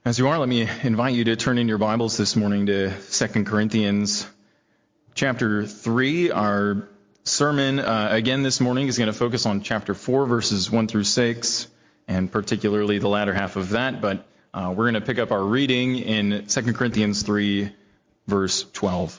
As you are, let me invite you to turn in your Bibles this morning to 2 Corinthians chapter 3. Our sermon again this morning is going to focus on chapter 4, verses 1 through 6, and particularly the latter half of that. But we're going to pick up our reading in 2 Corinthians 3, verse 12.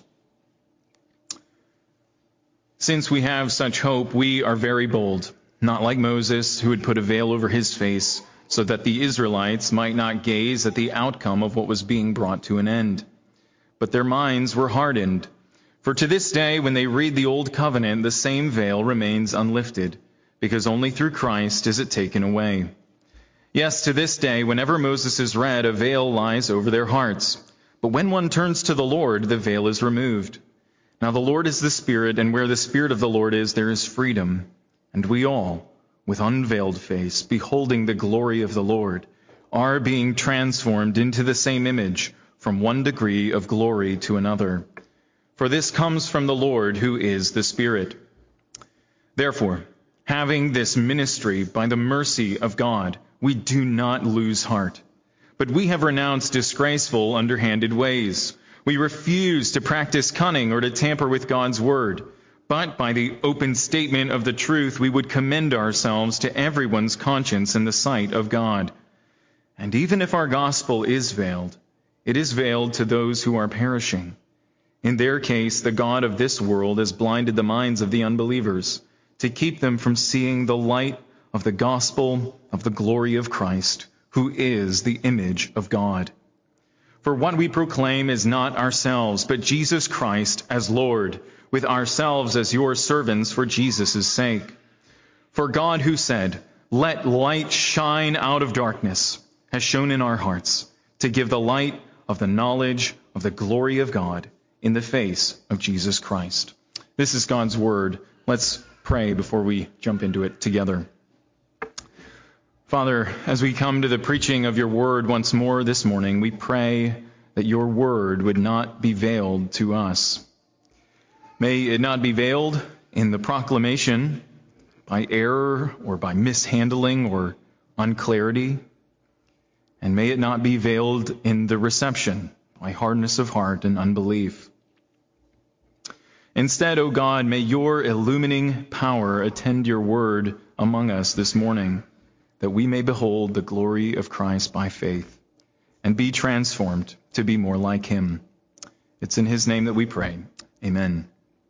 Since we have such hope, we are very bold, not like Moses, who had put a veil over his face, so that the Israelites might not gaze at the outcome of what was being brought to an end. But their minds were hardened. For to this day, when they read the Old Covenant, the same veil remains unlifted, because only through Christ is it taken away. Yes, to this day, whenever Moses is read, a veil lies over their hearts. But when one turns to the Lord, the veil is removed. Now the Lord is the Spirit, and where the Spirit of the Lord is, there is freedom. And we all, with unveiled face, beholding the glory of the Lord, are being transformed into the same image, from one degree of glory to another. For this comes from the Lord, who is the Spirit. Therefore, having this ministry by the mercy of God, we do not lose heart. But we have renounced disgraceful, underhanded ways. We refuse to practice cunning or to tamper with God's word. But by the open statement of the truth, we would commend ourselves to everyone's conscience in the sight of God. And even if our gospel is veiled, it is veiled to those who are perishing. In their case, the God of this world has blinded the minds of the unbelievers to keep them from seeing the light of the gospel of the glory of Christ, who is the image of God. For what we proclaim is not ourselves, but Jesus Christ as Lord, with ourselves as your servants for Jesus' sake. For God, who said, "Let light shine out of darkness," has shone in our hearts to give the light of the knowledge of the glory of God in the face of Jesus Christ. This is God's word. Let's pray before we jump into it together. Father, as we come to the preaching of your word once more this morning, we pray that your word would not be veiled to us. May it not be veiled in the proclamation by error or by mishandling or unclarity. And may it not be veiled in the reception by hardness of heart and unbelief. Instead, O God, may your illumining power attend your word among us this morning, that we may behold the glory of Christ by faith and be transformed to be more like him. It's in his name that we pray. Amen.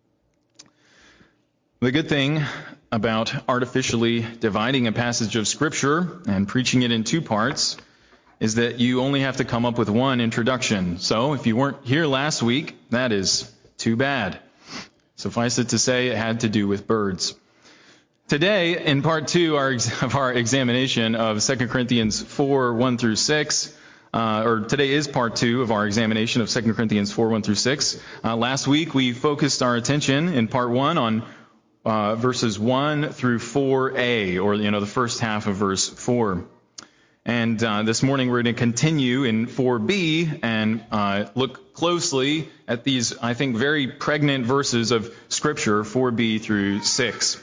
The good thing about artificially dividing a passage of Scripture and preaching it in two parts is that you only have to come up with one introduction. So if you weren't here last week, that is too bad. Suffice it to say, it had to do with birds. Today, in part 2 of our examination of 2 Corinthians 4, 1 through 6, today is part 2 of our examination of 2 Corinthians 4, 1 through 6. Last week, we focused our attention in part 1 on verses 1 through 4a, or the first half of verse 4. And this morning we're going to continue in 4b and look closely at these, I think, very pregnant verses of Scripture, 4b through 6.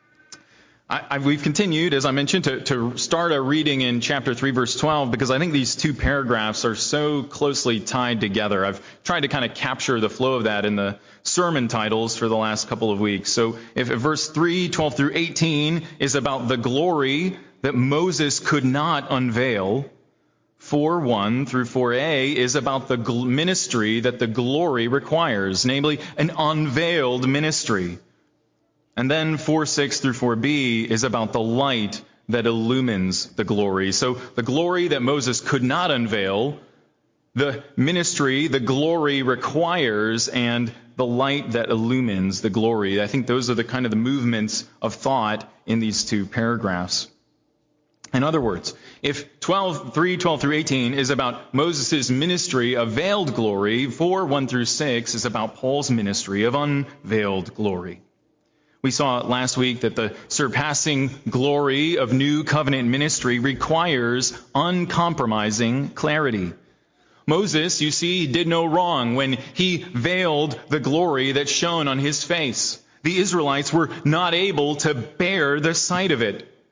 We've continued, as I mentioned, to start a reading in chapter 3, verse 12, because I think these two paragraphs are so closely tied together. I've tried to kind of capture the flow of that in the sermon titles for the last couple of weeks. So if verse 3, 12 through 18 is about the glory that Moses could not unveil, 4, 1 through 4a is about the ministry that the glory requires, namely an unveiled ministry. And then 4, 6 through 4b is about the light that illumines the glory. So the glory that Moses could not unveil, the ministry, the glory requires, and the light that illumines the glory. I think those are the kind of the movements of thought in these two paragraphs. In other words, if 3, 12 through 18 is about Moses' ministry of veiled glory, 4, 1 through 6 is about Paul's ministry of unveiled glory. We saw last week that the surpassing glory of new covenant ministry requires uncompromising clarity. Moses, you see, did no wrong when he veiled the glory that shone on his face. The Israelites were not able to bear the sight of it.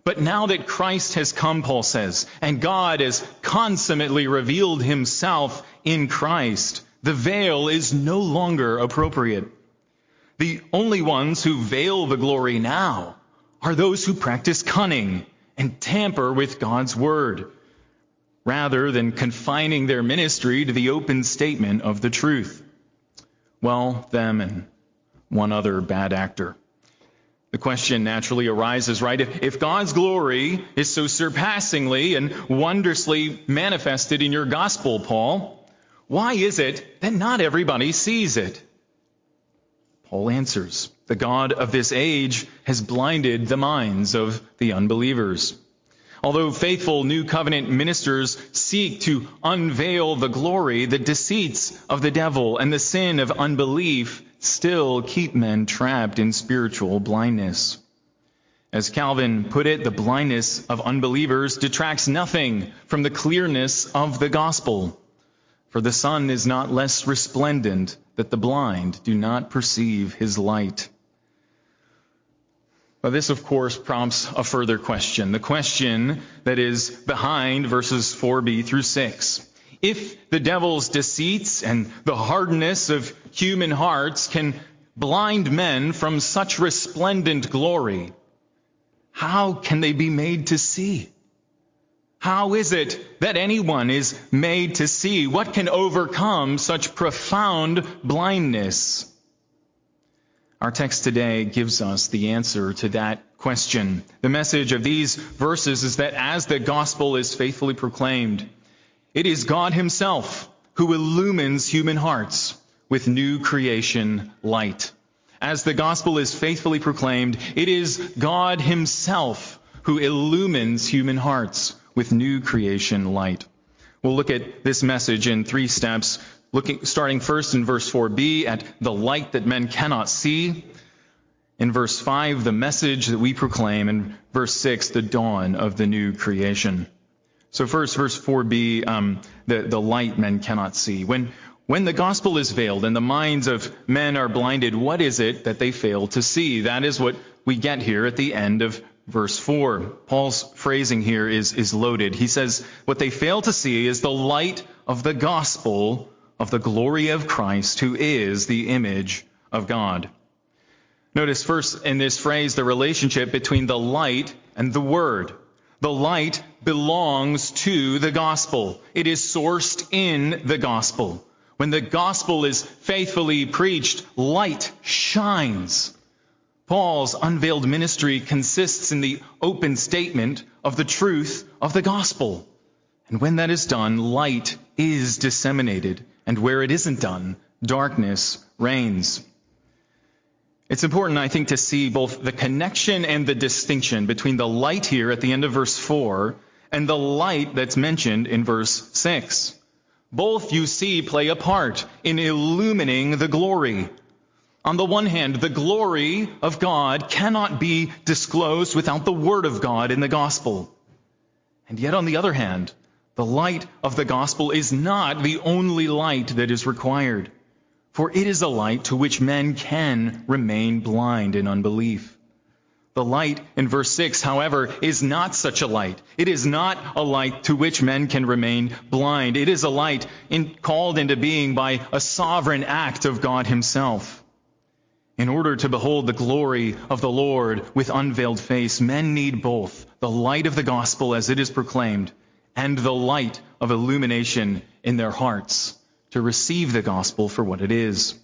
But now that Christ has come, Paul says, and God has consummately revealed himself in Christ, the veil is no longer appropriate. The only ones who veil the glory now are those who practice cunning and tamper with God's word, rather than confining their ministry to the open statement of the truth. Well, them and one other bad actor. The question naturally arises, right? If God's glory is so surpassingly and wondrously manifested in your gospel, Paul, why is it that not everybody sees it? Paul answers, the God of this age has blinded the minds of the unbelievers. Although faithful New Covenant ministers seek to unveil the glory, the deceits of the devil and the sin of unbelief still keep men trapped in spiritual blindness. As Calvin put it, the blindness of unbelievers detracts nothing from the clearness of the gospel. For the sun is not less resplendent that the blind do not perceive his light. But this, of course, prompts a further question, the question that is behind verses 4b through 6. If the devil's deceits and the hardness of human hearts can blind men from such resplendent glory, how can they be made to see? How is it that anyone is made to see? What can overcome such profound blindness? Our text today gives us the answer to that question. The message of these verses is that as the gospel is faithfully proclaimed, it is God himself who illumines human hearts with new creation light. As the gospel is faithfully proclaimed, it is God himself who illumines human hearts with new creation light. We'll look at this message in 3 steps, starting first in verse 4b at the light that men cannot see. In verse 5, the message that we proclaim. In verse 6, the dawn of the new creation. So first, verse 4b, the light men cannot see. When the gospel is veiled and the minds of men are blinded, what is it that they fail to see? That is what we get here at the end of verse 4. Paul's phrasing here is loaded. He says, what they fail to see is the light of the gospel of the glory of Christ, who is the image of God. Notice first in this phrase the relationship between the light and the word. The light belongs to the gospel. It is sourced in the gospel. When the gospel is faithfully preached, light shines. Paul's unveiled ministry consists in the open statement of the truth of the gospel. And when that is done, light is disseminated. And where it isn't done, darkness reigns. It's important, I think, to see both the connection and the distinction between the light here at the end of verse 4 and the light that's mentioned in verse 6. Both, you see, play a part in illumining the glory. On the one hand, the glory of God cannot be disclosed without the word of God in the gospel. And yet, on the other hand, the light of the gospel is not the only light that is required, for it is a light to which men can remain blind in unbelief. The light in verse 6, however, is not such a light. It is not a light to which men can remain blind. It is a light called into being by a sovereign act of God himself. In order to behold the glory of the Lord with unveiled face, men need both the light of the gospel as it is proclaimed and the light of illumination in their hearts to receive the gospel for what it is.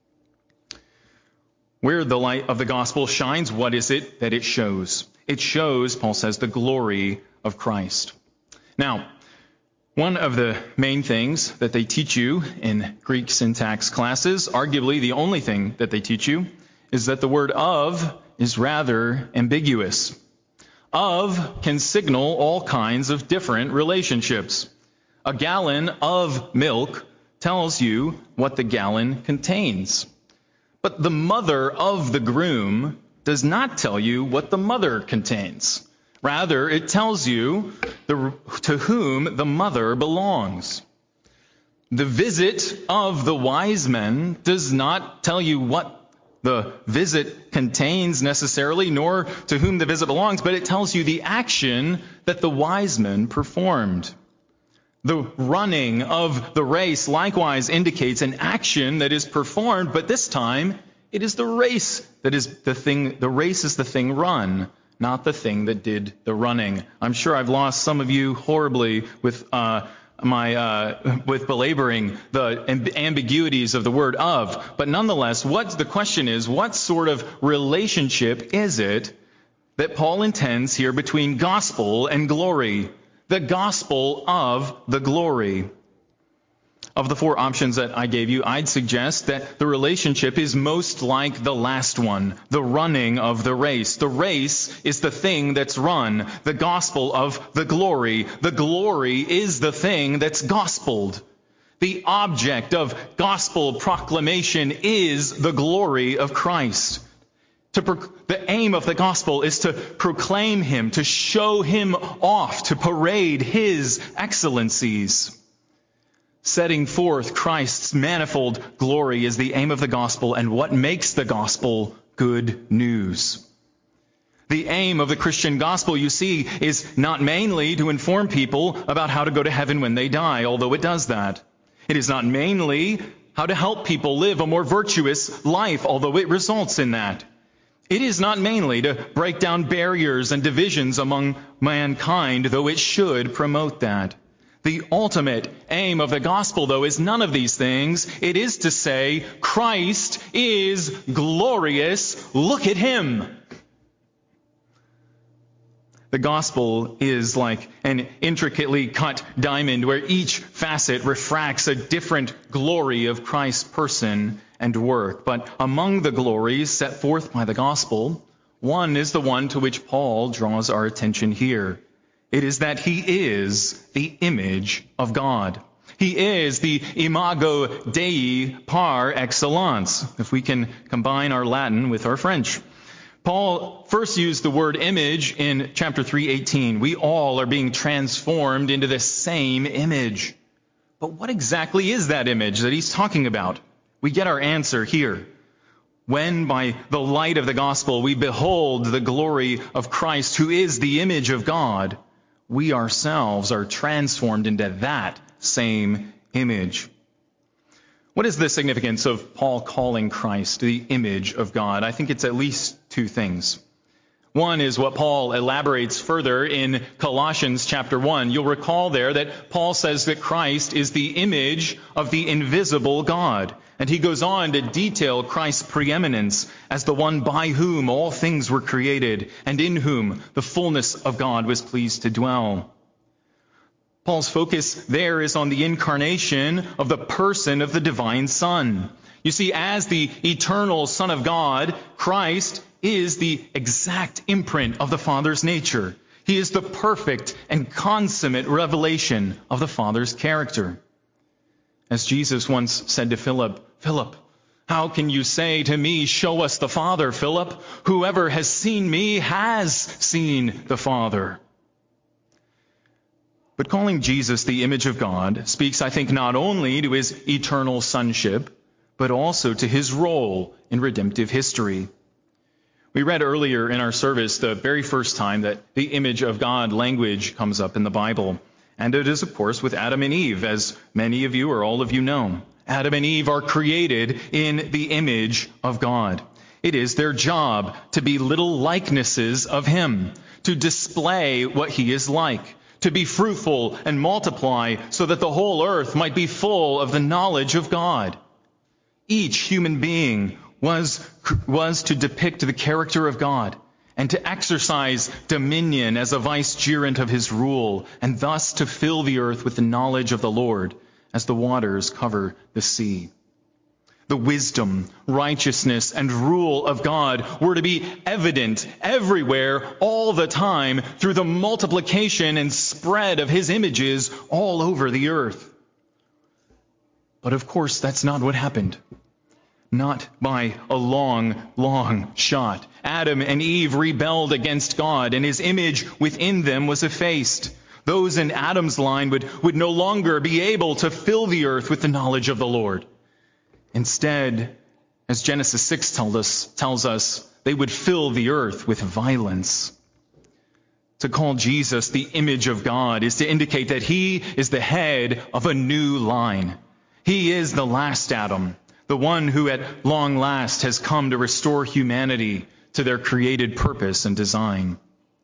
Where the light of the gospel shines, what is it that it shows? It shows, Paul says, the glory of Christ. Now, one of the main things that they teach you in Greek syntax classes, arguably the only thing that they teach you, is that the word of is rather ambiguous. Of can signal all kinds of different relationships. A gallon of milk tells you what the gallon contains. But the mother of the groom does not tell you what the mother contains. Rather, it tells you to whom the mother belongs. The visit of the wise men does not tell you what the visit contains necessarily, nor to whom the visit belongs, but it tells you the action that the wise men performed. The running of the race likewise indicates an action that is performed, but this time it is the race that is the thing. The race is the thing run, not the thing that did the running. I'm sure I've lost some of you horribly with with belaboring the ambiguities of the word "of," but nonetheless, the question is, what sort of relationship is it that Paul intends here between gospel and glory? The gospel of the glory. Of the four options that I gave you, I'd suggest that the relationship is most like the last one, the running of the race. The race is the thing that's run, the gospel of the glory. The glory is the thing that's gospeled. The object of gospel proclamation is the glory of Christ. The aim of the gospel is to proclaim Him, to show Him off, to parade His excellencies. Setting forth Christ's manifold glory is the aim of the gospel and what makes the gospel good news. The aim of the Christian gospel, you see, is not mainly to inform people about how to go to heaven when they die, although it does that. It is not mainly how to help people live a more virtuous life, although it results in that. It is not mainly to break down barriers and divisions among mankind, though it should promote that. The ultimate aim of the gospel, though, is none of these things. It is to say, Christ is glorious. Look at Him. The gospel is like an intricately cut diamond where each facet refracts a different glory of Christ's person and work. But among the glories set forth by the gospel, one is the one to which Paul draws our attention here. It is that He is the image of God. He is the imago Dei par excellence, if we can combine our Latin with our French. Paul first used the word image in chapter 3:18. We all are being transformed into the same image. But what exactly is that image that he's talking about? We get our answer here. When by the light of the gospel we behold the glory of Christ, who is the image of God, we ourselves are transformed into that same image. What is the significance of Paul calling Christ the image of God? I think it's at least two things. One is what Paul elaborates further in Colossians chapter 1. You'll recall there that Paul says that Christ is the image of the invisible God. And he goes on to detail Christ's preeminence as the one by whom all things were created and in whom the fullness of God was pleased to dwell. Paul's focus there is on the incarnation of the person of the divine Son. You see, as the eternal Son of God, Christ is the exact imprint of the Father's nature. He is the perfect and consummate revelation of the Father's character. As Jesus once said to Philip, "Philip, how can you say to me, 'Show us the Father,' Philip? Whoever has seen me has seen the Father." But calling Jesus the image of God speaks, I think, not only to His eternal sonship, but also to His role in redemptive history. We read earlier in our service the very first time that the image of God language comes up in the Bible. And it is, of course, with Adam and Eve, as many of you or all of you know. Adam and Eve are created in the image of God. It is their job to be little likenesses of Him, to display what He is like, to be fruitful and multiply so that the whole earth might be full of the knowledge of God. Each human being was to depict the character of God and to exercise dominion as a vicegerent of His rule, and thus to fill the earth with the knowledge of the Lord as the waters cover the sea. The wisdom, righteousness, and rule of God were to be evident everywhere, all the time, through the multiplication and spread of His images all over the earth. But of course, that's not what happened. Not by a long shot. Adam and Eve rebelled against God, and His image within them was effaced. Those in Adam's line would no longer be able to fill the earth with the knowledge of the Lord. Instead, As Genesis 6 tells us, they would fill the earth with violence. To call Jesus the image of God is to indicate that he is the head of a new line. He is the last Adam, the one who at long last has come to restore humanity to their created purpose and design.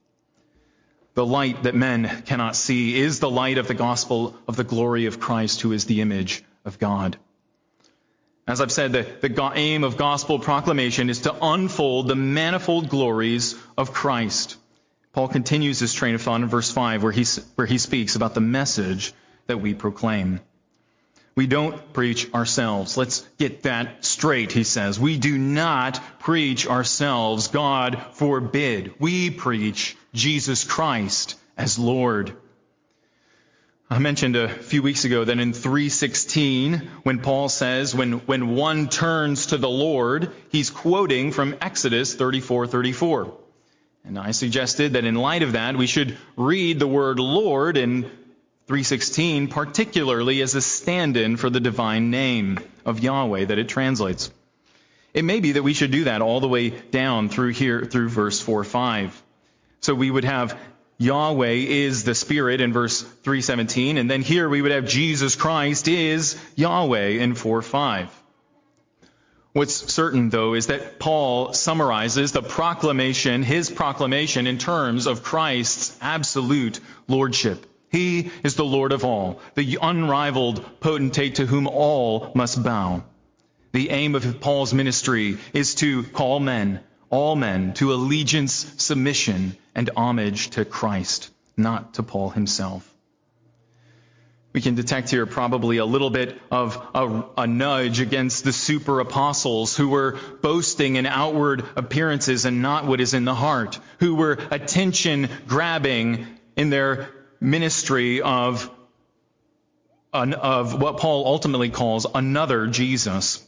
The light that men cannot see is the light of the gospel of the glory of Christ, who is the image of God. As I've said, the aim of gospel proclamation is to unfold the manifold glories of Christ. Paul continues this train of thought in verse 5, where he speaks about the message that we proclaim. We don't preach ourselves. Let's get that straight, he says. We do not preach ourselves. God forbid. We preach Jesus Christ as Lord. I mentioned a few weeks ago that in 3:16, when Paul says, when one turns to the Lord, he's quoting from Exodus 34:34. And I suggested that in light of that, we should read the word Lord in 3:16, particularly as a stand-in for the divine name of Yahweh that it translates. It may be that we should do that all the way down through verse 4:5. So we would have Yahweh is the Spirit in verse 3:17, and then here we would have Jesus Christ is Yahweh in 4:5. What's certain, though, is that Paul summarizes his proclamation in terms of Christ's absolute lordship. He is the Lord of all, the unrivaled potentate to whom all must bow. The aim of Paul's ministry is to call all men, to allegiance, submission, and homage to Christ, not to Paul himself. We can detect here probably a little bit of a nudge against the super apostles who were boasting in outward appearances and not what is in the heart, who were attention grabbing in their ministry of what Paul ultimately calls another Jesus.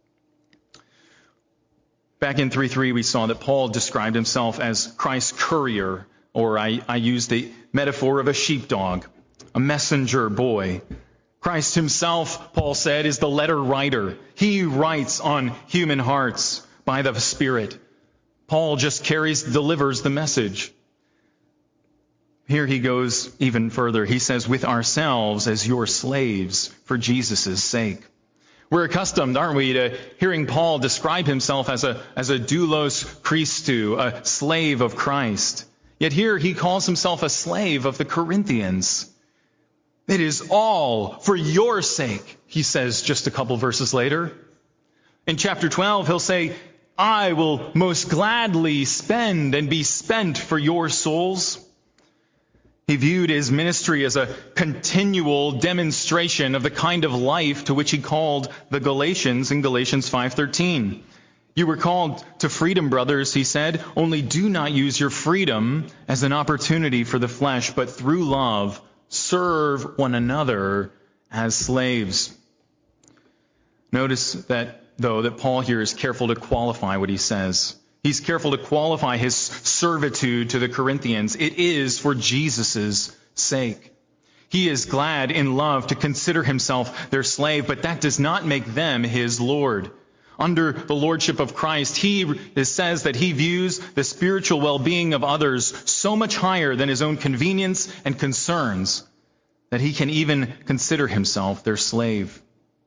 Back in 3:3, we saw that Paul described himself as Christ's courier, or I use the metaphor of a sheepdog, a messenger boy. Christ himself, Paul said, is the letter writer. He writes on human hearts by the Spirit. Paul just delivers the message. Here he goes even further. He says, with ourselves as your slaves for Jesus' sake. We're accustomed, aren't we, to hearing Paul describe himself as a doulos Christou, a slave of Christ. Yet here he calls himself a slave of the Corinthians. It is all for your sake, he says just a couple verses later. In chapter 12, he'll say, I will most gladly spend and be spent for your souls. He viewed his ministry as a continual demonstration of the kind of life to which he called the Galatians in Galatians 5:13. You were called to freedom, brothers, he said, only do not use your freedom as an opportunity for the flesh, but through love serve one another as slaves. Notice that Paul here is careful to qualify what he says. He's careful to qualify his servitude to the Corinthians. It is for Jesus' sake. He is glad in love to consider himself their slave, but that does not make them his Lord. Under the lordship of Christ, it says that he views the spiritual well-being of others so much higher than his own convenience and concerns that he can even consider himself their slave.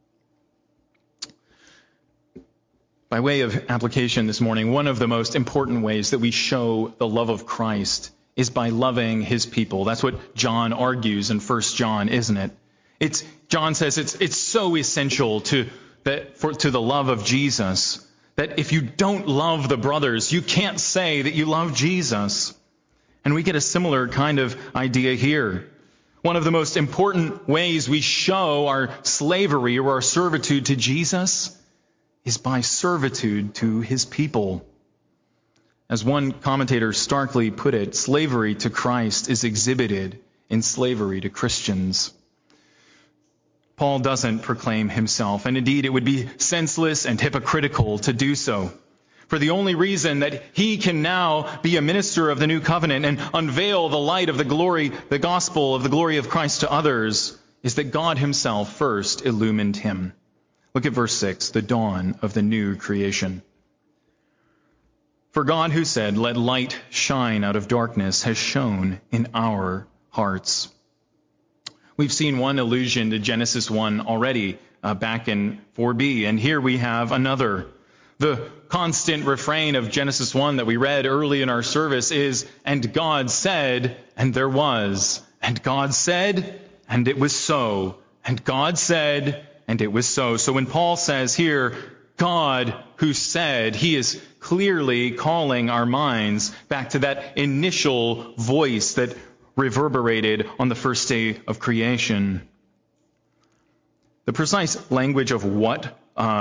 By way of application this morning, one of the most important ways that we show the love of Christ is by loving his people. That's what John argues in 1 John, isn't it? John says it's so essential to the love of Jesus that if you don't love the brothers, you can't say that you love Jesus. And we get a similar kind of idea here. One of the most important ways we show our slavery or our servitude to Jesus is by servitude to his people. As one commentator starkly put it, slavery to Christ is exhibited in slavery to Christians. Paul doesn't proclaim himself, and indeed it would be senseless and hypocritical to do so. For the only reason that he can now be a minister of the new covenant and unveil the light of the gospel of the glory of Christ to others, is that God himself first illumined him. Look at verse 6, the dawn of the new creation. For God who said, "Let light shine out of darkness," has shone in our hearts. We've seen one allusion to Genesis 1 already back in 4b, and here we have another. The constant refrain of Genesis 1 that we read early in our service is, "And God said, and there was. And God said, and it was so. And God said, and it was so." So when Paul says here, God who said, he is clearly calling our minds back to that initial voice that reverberated on the first day of creation. The precise language of what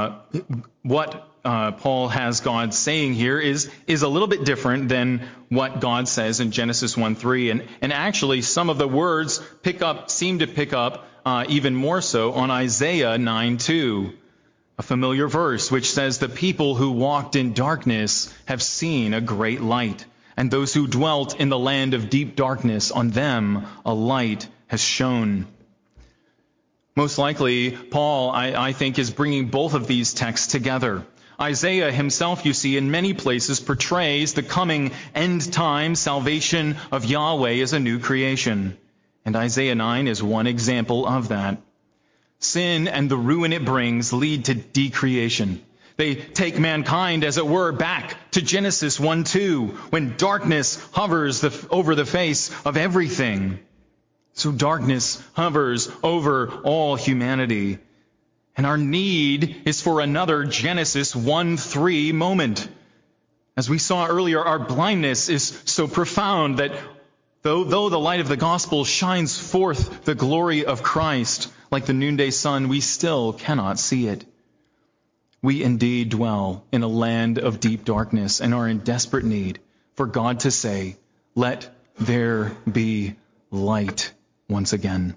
Paul has God saying here is a little bit different than what God says in Genesis 1:3, and actually some of the words seem to pick up even more so on Isaiah 9:2. A familiar verse which says, "The people who walked in darkness have seen a great light, and those who dwelt in the land of deep darkness, on them a light has shone." Most likely, Paul, I think, is bringing both of these texts together. Isaiah himself, you see, in many places portrays the coming end-time salvation of Yahweh as a new creation. And Isaiah 9 is one example of that. Sin and the ruin it brings lead to decreation. They take mankind, as it were, back to Genesis 1:2, when darkness hovers over the face of everything. So darkness hovers over all humanity. And our need is for another Genesis 1:3 moment. As we saw earlier, our blindness is so profound that though the light of the gospel shines forth the glory of Christ like the noonday sun, we still cannot see it. We indeed dwell in a land of deep darkness and are in desperate need for God to say, "Let there be light," once again.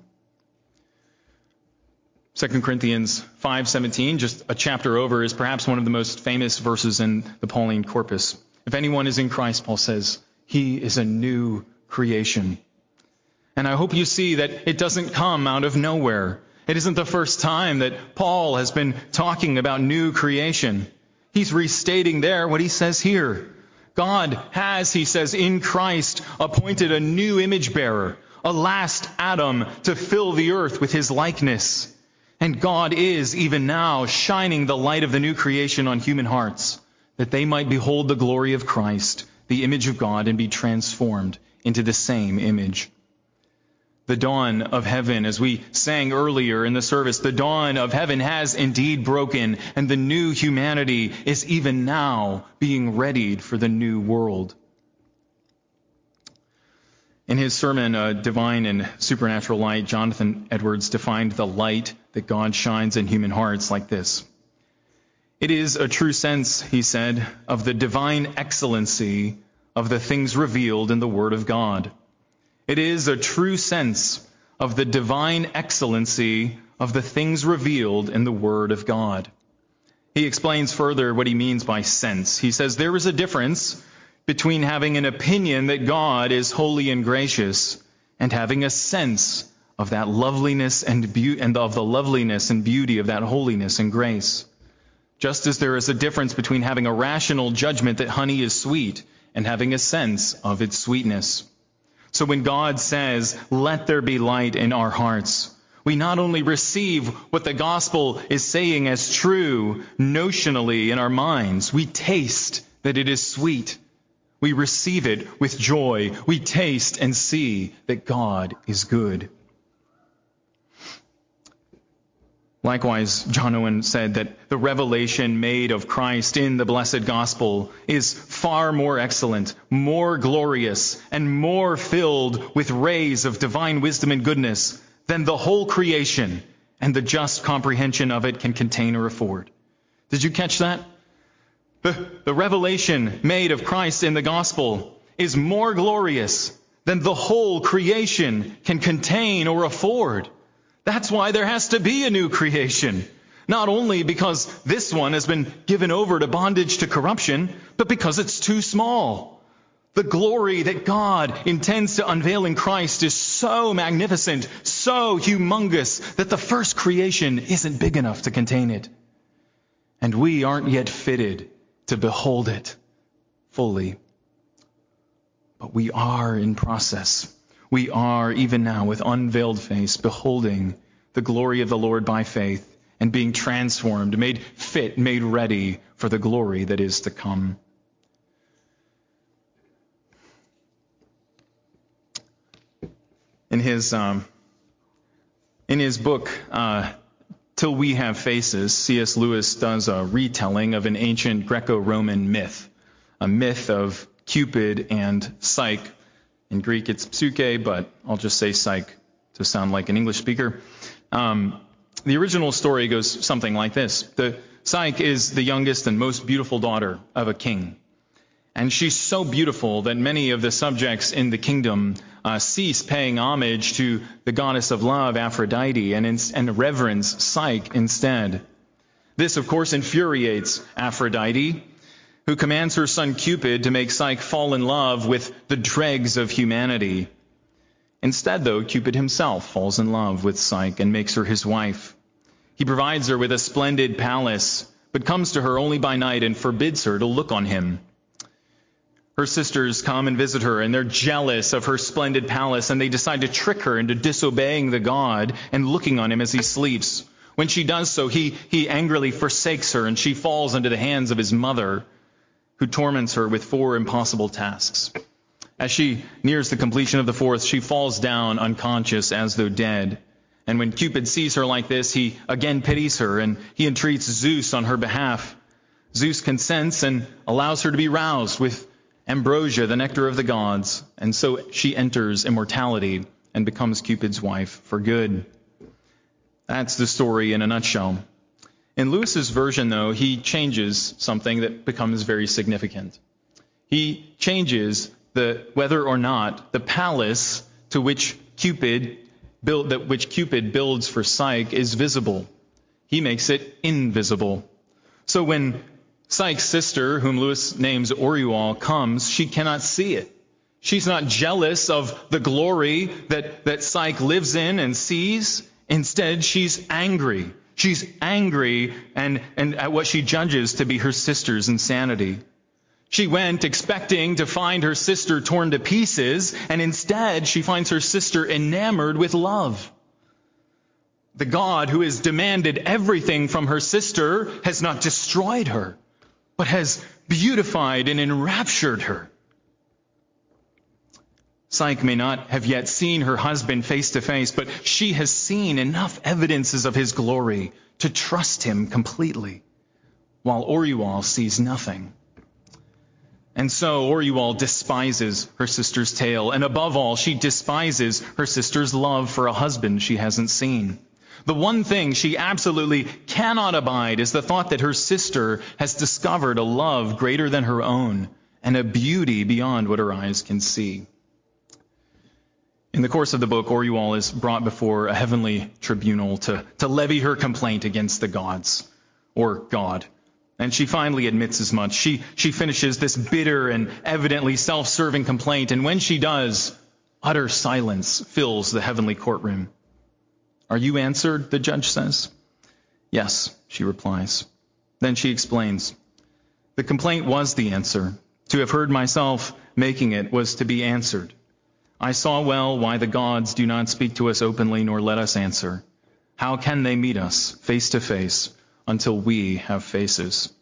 2 Corinthians 5:17, just a chapter over, is perhaps one of the most famous verses in the Pauline corpus. If anyone is in Christ, Paul says, he is a new creation. And I hope you see that it doesn't come out of nowhere. It isn't the first time that Paul has been talking about new creation. He's restating there what he says here. God has, he says, in Christ appointed a new image bearer, a last Adam, to fill the earth with his likeness. And God is even now shining the light of the new creation on human hearts, that they might behold the glory of Christ, the image of God, and be transformed into the same image. The dawn of heaven, as we sang earlier in the service, the dawn of heaven has indeed broken, and the new humanity is even now being readied for the new world. In his sermon, Divine and Supernatural Light, Jonathan Edwards defined the light that God shines in human hearts like this. "It is a true sense," he said, "of the divine excellency of the things revealed in the Word of God. It is a true sense of the divine excellency of the things revealed in the Word of God." He explains further what he means by sense. He says there is a difference between having an opinion that God is holy and gracious and having a sense of that loveliness and of the loveliness and beauty of that holiness and grace. Just as there is a difference between having a rational judgment that honey is sweet and having a sense of its sweetness. So when God says, "Let there be light," in our hearts, we not only receive what the gospel is saying as true notionally in our minds, we taste that it is sweet. We receive it with joy. We taste and see that God is good. Likewise, John Owen said that the revelation made of Christ in the blessed gospel is far more excellent, more glorious, and more filled with rays of divine wisdom and goodness than the whole creation and the just comprehension of it can contain or afford. Did you catch that? The revelation made of Christ in the gospel is more glorious than the whole creation can contain or afford. That's why there has to be a new creation. Not only because this one has been given over to bondage to corruption, but because it's too small. The glory that God intends to unveil in Christ is so magnificent, so humongous, that the first creation isn't big enough to contain it. and we aren't yet fitted to behold it fully. But we are in process. We are, even now, with unveiled face, beholding the glory of the Lord by faith and being transformed, made fit, made ready for the glory that is to come. In his book, Till We Have Faces, C.S. Lewis does a retelling of an ancient Greco-Roman myth, a myth of Cupid and Psyche. In Greek, it's Psyche, but I'll just say Psyche to sound like an English speaker. The original story goes something like this. The Psyche is the youngest and most beautiful daughter of a king. And she's so beautiful that many of the subjects in the kingdom cease paying homage to the goddess of love, Aphrodite, and reverence Psyche instead. This, of course, infuriates Aphrodite, who commands her son Cupid to make Psyche fall in love with the dregs of humanity. Instead, though, Cupid himself falls in love with Psyche and makes her his wife. He provides her with a splendid palace, but comes to her only by night and forbids her to look on him. Her sisters come and visit her, and they're jealous of her splendid palace, and they decide to trick her into disobeying the god and looking on him as he sleeps. When she does so, he angrily forsakes her, and she falls into the hands of his mother, who torments her with 4 impossible tasks. As she nears the completion of the 4th, she falls down unconscious as though dead. And when Cupid sees her like this, he again pities her, and he entreats Zeus on her behalf. Zeus consents and allows her to be roused with ambrosia, the nectar of the gods, and so she enters immortality and becomes Cupid's wife for good. That's the story in a nutshell. In Lewis's version, though, he changes something that becomes very significant. He changes whether or not the palace to which Cupid builds for Psyche is visible. He makes it invisible. So when Psyche's sister, whom Lewis names Orual, comes, she cannot see it. She's not jealous of the glory that Psyche lives in and sees. Instead, she's angry. She's angry and at what she judges to be her sister's insanity. She went expecting to find her sister torn to pieces, and instead she finds her sister enamored with love. The God who has demanded everything from her sister has not destroyed her, but has beautified and enraptured her. Psyche may not have yet seen her husband face to face, but she has seen enough evidences of his glory to trust him completely, while Orual sees nothing. And so Orual despises her sister's tale, and above all, she despises her sister's love for a husband she hasn't seen. The one thing she absolutely cannot abide is the thought that her sister has discovered a love greater than her own and a beauty beyond what her eyes can see. In the course of the book, Orual is brought before a heavenly tribunal to levy her complaint against the gods, or God. And she finally admits as much. She finishes this bitter and evidently self-serving complaint, and when she does, utter silence fills the heavenly courtroom. "Are you answered?" the judge says. "Yes," she replies. Then she explains, "The complaint was the answer. To have heard myself making it was to be answered. I saw well why the gods do not speak to us openly nor let us answer. How can they meet us face to face until we have faces?"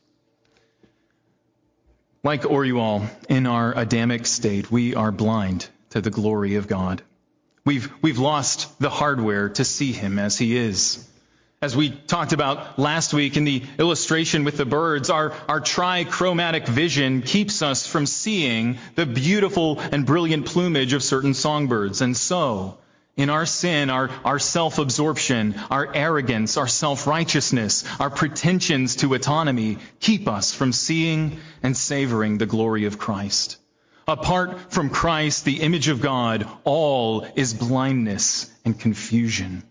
Like Orual, in our Adamic state, we are blind to the glory of God. We've lost the hardware to see him as he is. As we talked about last week in the illustration with the birds, our trichromatic vision keeps us from seeing the beautiful and brilliant plumage of certain songbirds. And so, in our sin, our self-absorption, our arrogance, our self-righteousness, our pretensions to autonomy keep us from seeing and savoring the glory of Christ. Apart from Christ, the image of God, all is blindness and confusion.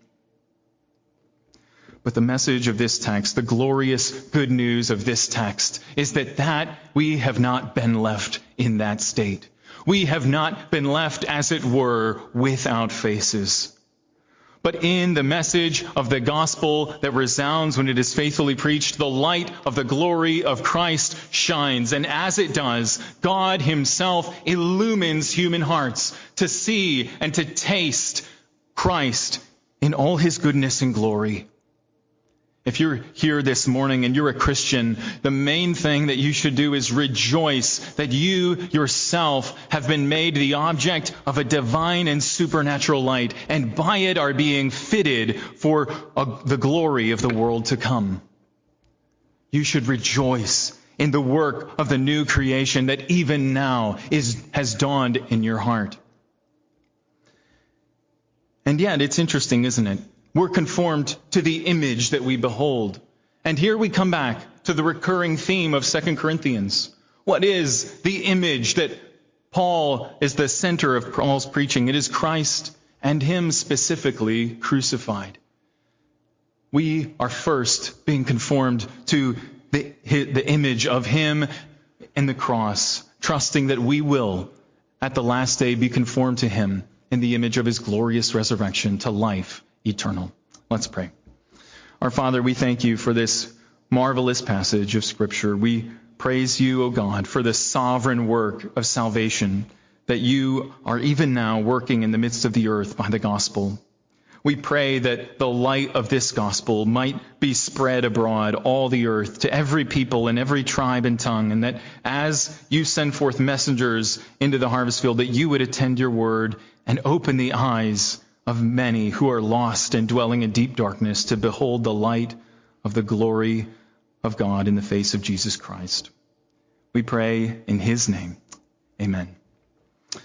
But the message of this text, the glorious good news of this text, is that we have not been left in that state. We have not been left, as it were, without faces. but in the message of the gospel that resounds when it is faithfully preached, the light of the glory of Christ shines. And as it does, God himself illumines human hearts to see and to taste Christ in all his goodness and glory. If you're here this morning and you're a Christian, the main thing that you should do is rejoice that you yourself have been made the object of a divine and supernatural light, and by it are being fitted for the glory of the world to come. You should rejoice in the work of the new creation that even now has dawned in your heart. And yet, it's interesting, isn't it? We're conformed to the image that we behold. And here we come back to the recurring theme of 2 Corinthians. What is the image that Paul is the center of Paul's preaching? It is Christ, and him specifically crucified. We are first being conformed to the image of him and the cross, trusting that we will, at the last day, be conformed to him in the image of his glorious resurrection to life eternal. Let's pray. Our Father, we thank you for this marvelous passage of Scripture. We praise you, O God, for the sovereign work of salvation that you are even now working in the midst of the earth by the gospel. We pray that the light of this gospel might be spread abroad all the earth to every people and every tribe and tongue, and that as you send forth messengers into the harvest field, that you would attend your word and open the eyes of many who are lost and dwelling in deep darkness to behold the light of the glory of God in the face of Jesus Christ. We pray in his name. Amen.